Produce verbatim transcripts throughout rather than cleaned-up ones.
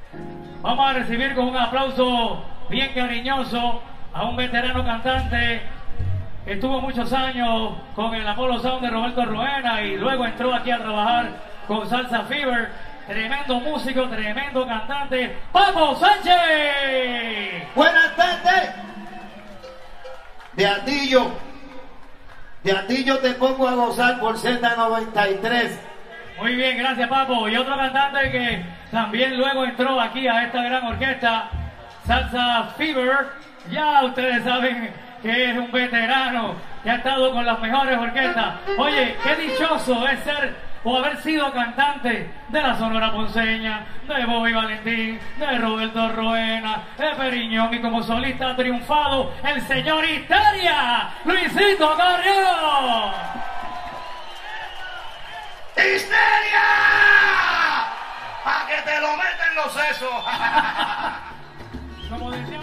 Vamos a recibir con un aplauso bien cariñoso a un veterano cantante que estuvo muchos años con el Apollo Sound de Roberto Roena y luego entró aquí a trabajar con Salsa Fever. Tremendo músico, tremendo cantante, ¡Papo Sánchez! Buenas tardes. De Atillo. De Atillo te pongo a gozar por Z noventa y tres. Muy bien, gracias Papo. Y otro cantante que también luego entró aquí a esta gran orquesta, Salsa Fever. Ya ustedes saben que es un veterano que ha estado con las mejores orquestas. Oye, qué dichoso es ser o haber sido cantante de la Sonora Ponceña, de Bobby Valentín, de Roberto Roena, de Periñón, y como solista ha triunfado el señor Histeria, Luisito Carrión. ¡Histeria! ¡Pa' que te lo meten los sesos! Como decía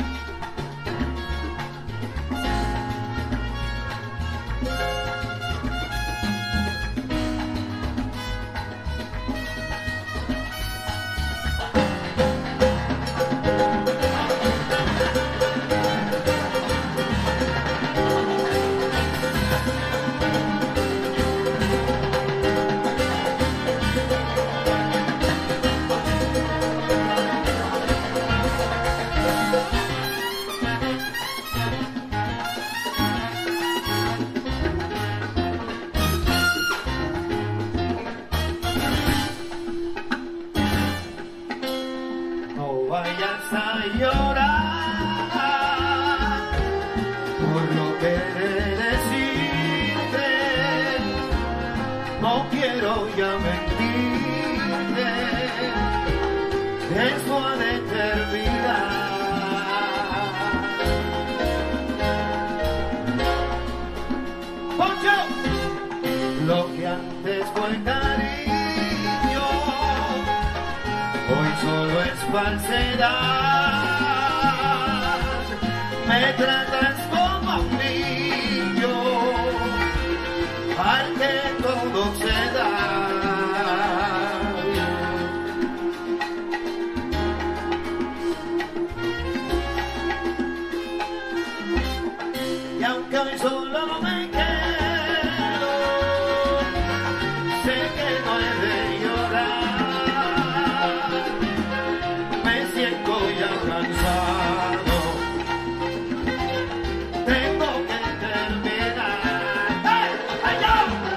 falsedad, me tratas como un niño al que todo se da. Y aunque hoy solo me quedo, sé que no he de llorar, me siento ya cansado, tengo que terminar. ¡Hey! ¡Allá!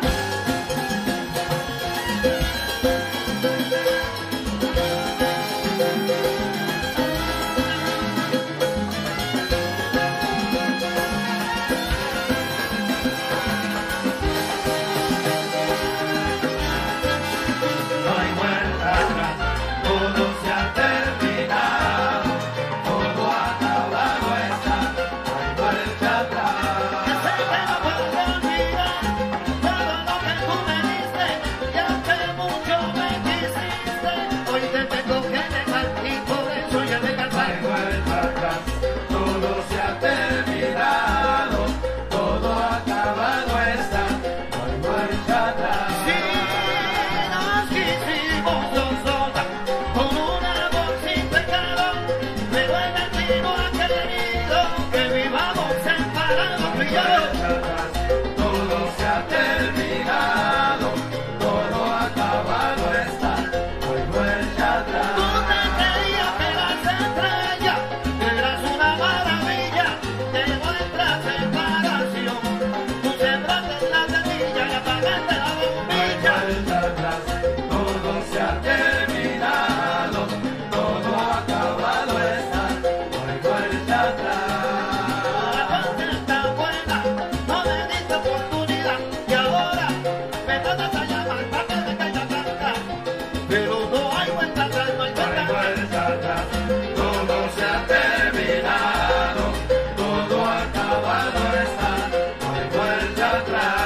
No hay vuelta atrás, todo se ha terminado, todo acabado está, no hay vuelta atrás. Ya sé que no puedo olvidar todo lo que tú me diste, ya que mucho me quisiste, hoy te tengo que dejar y por eso ya me cansé. No hay vuelta atrás, todo se ha terminado, todo acabado está, no hay vuelta atrás. Sí, nos quisimos dos solas, con un amor sin pecado, pero el destino ha querido que vivamos separados tú y yo. Todo se ha terminado, todo acabado está, no hay vuelta atrás. Tú te creías que eras estrella, que eras una maravilla de nuestra separación. Tú sembraste la semilla y apagaste la bombilla. Todo se ha terminado, todo acabado está, no hay vuelta atrás. La cosa está buena, no me diste oportunidad y ahora me tratas a llamar para que me caiga blanca. Pero no hay vuelta atrás, no hay vuelta atrás. Todo se ha terminado, todo acabado está, no hay vuelta atrás.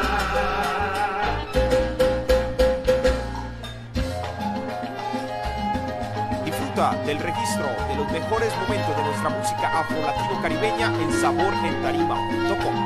Disfruta del registro de los mejores momentos de nuestra música afro-latino-caribeña en sabor en tarima punto com.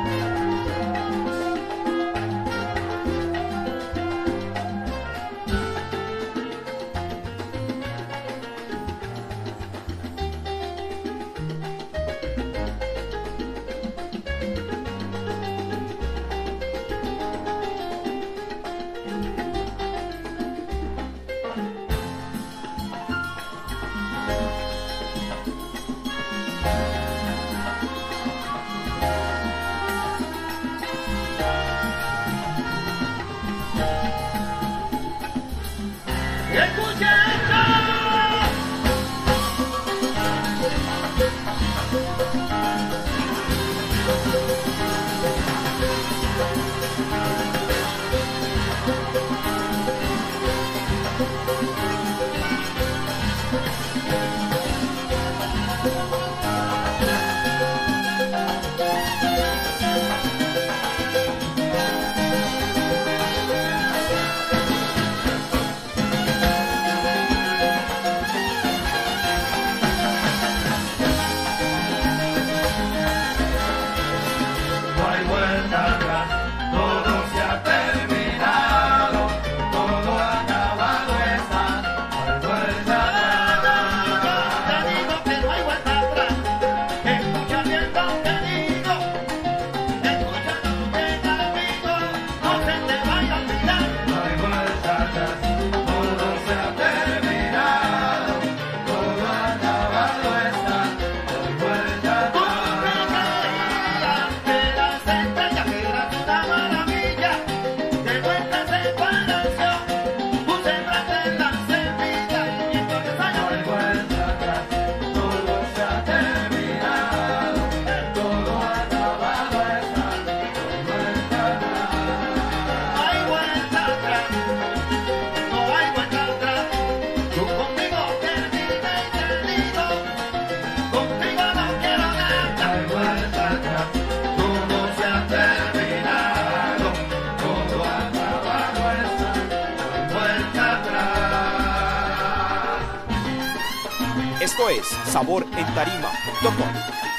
Esto es sabor en tarima punto com.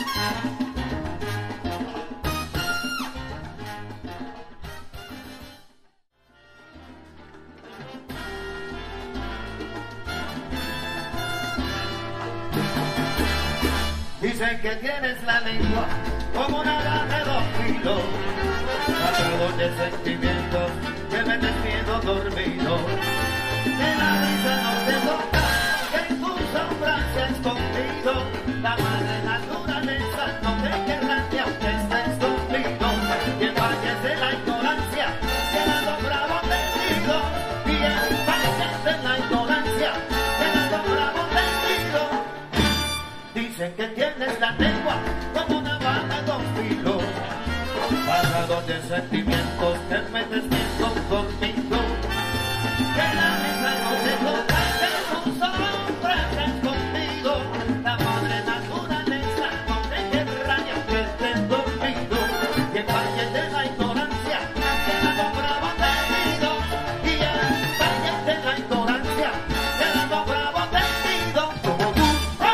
Dicen que tienes la lengua como una daga de dos filos, cargado de sentimientos que me miedo dormido. Que la risa no te toca, que en tu sombra se ha escondido. La madre naturaleza no te querrá ni aunque estés dormido. Y en valles de la ignorancia, quedando bravo tendido. Y en valles de la ignorancia, quedando bravo tendido. Dicen que tienes la lengua como una vaga de dos filos, cargado de sentimientos que me despierto conmigo. Que la risa no te toca, que tu sombra está escondido. La madre naturaleza no te querrá ni aunque estés dormido. Y en valles de la ignorancia, quedando bravo tendido. Y en valles de la ignorancia, quedando bravo tendido. Como tú, ¡ay!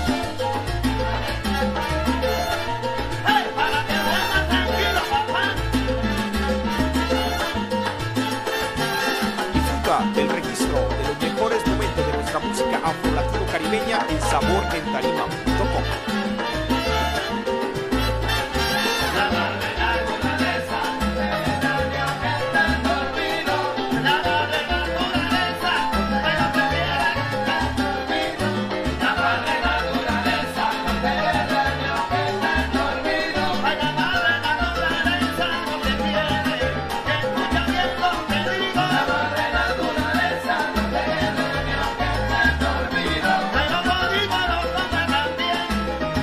¡Ay! Para que duermas tranquilo, papá. Disfruta del registro de los mejores momentos de nuestra música afro-latino-caribeña en sabor en tarima punto com. La madre naturaleza, la madre naturaleza, pero prefiere que estés dormido. La madre naturaleza, ay, la madre naturaleza no te quiere, que escucha bien lo que digo. La madre naturaleza no te quiere ni aunque estés dormido. Pero lo digo, lo toma también,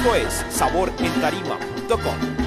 Esto es sabor en tarima punto com.